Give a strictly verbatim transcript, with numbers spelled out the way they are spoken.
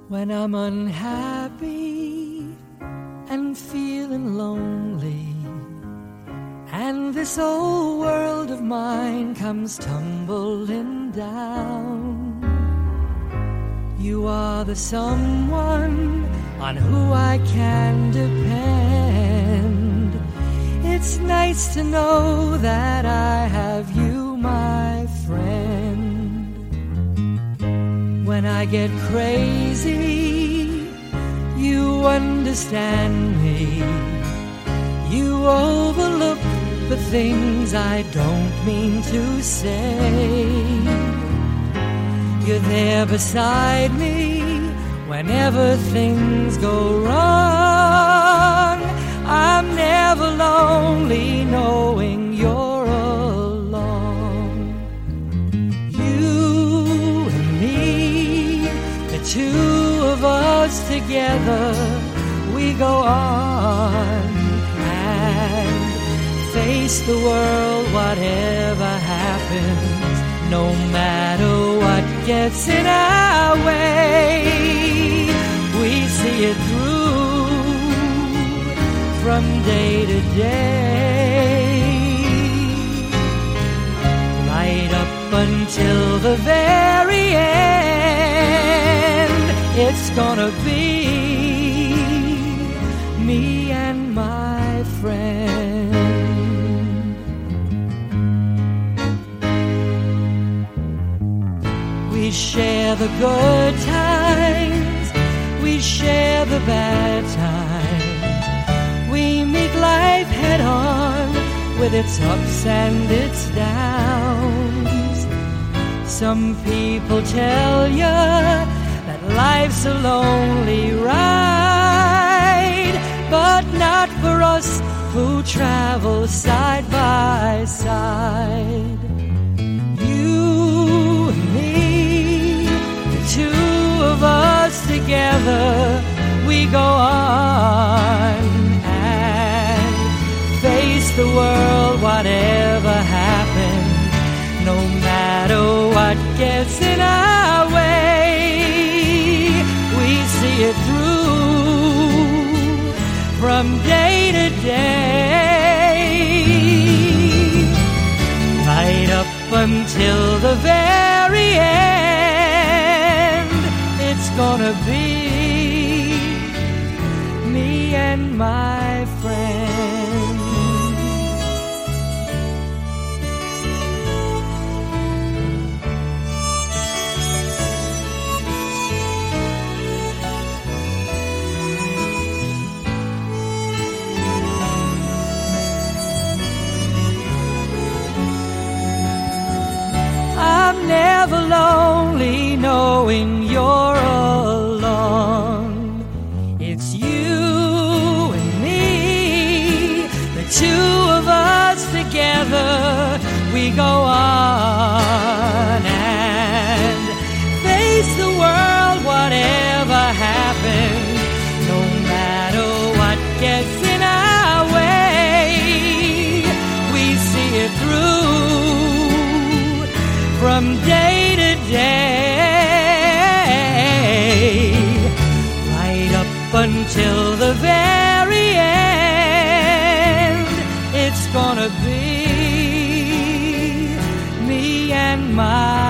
When I'm unhappy and feeling lonely, and this old world of mine comes tumbling down, you are the someone on who I can depend. It's nice to know that I have you, my friend. When I get crazy, you understand me. You overlook the things I don't mean to say. You're there beside me whenever things go wrong. I'm never lonely knowing you're along. You and me, the two of us together, we go on and face the world, whatever happens, no matter what gets in our way. We see it through from day to day, right up until the very end. It's gonna be me and my friend. We share the good times, we share the bad times. We meet life head on with its ups and its downs. Some people tell you that life's a lonely ride, but not for us who travel side by side. You and me, the two of us together, we go on and face the world, whatever happens, no matter what gets in our way. We see it through from day to day, right up until the very end. It's gonna be me and my friend. I'm never lonely knowing you're along. It's you and me, the two of us together. We go on and face the world, whatever happens, no matter what gets in our way. We see it through from day to day, right up until the very end. It's gonna be me and my